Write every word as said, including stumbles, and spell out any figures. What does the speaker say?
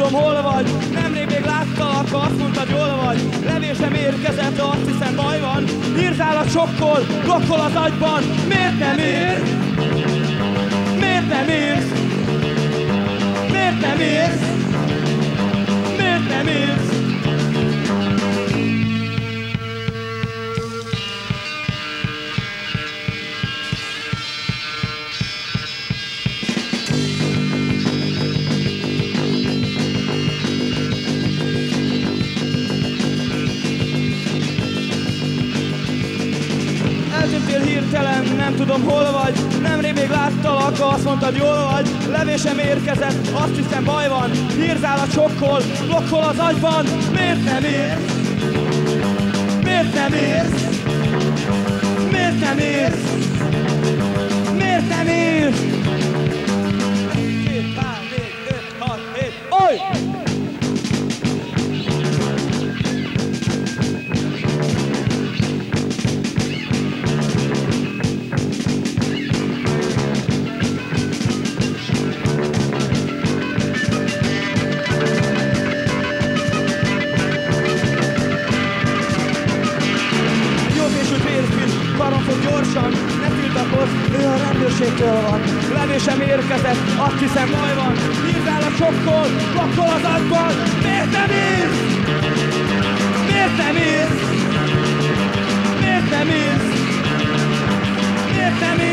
tudom hol vagy. Nemrég még láttalak, azt mondtad jól vagy. Levésem érkezett, azt hiszem baj van. Írzálat sokkol, blokkol az agyban. Miért nem ér? Miért nem érsz? Miért nem érsz? Miért nem érsz? Eltűntél hirtelen, nem tudom hol vagy. Nemrég még láttalak, azt mondtad jól vagy. Levésem érkezett, azt hiszem baj van. Hírzálat sokkol, blokkol az agyban. Miért nem érsz? Miért nem érsz? Miért nem érsz? Miért nem érsz? Két, pár, négy, öt, hat, hét, oly! Karonfog gyorsan, ne tiltakozz, ő a rendőrségtől van. Levésem érkezett, azt hiszem baj van. Hírzálat sokkol, blokkol az agyban. Miért nem érsz? Miért nem érsz? Miért nem érsz? Miért nem érsz?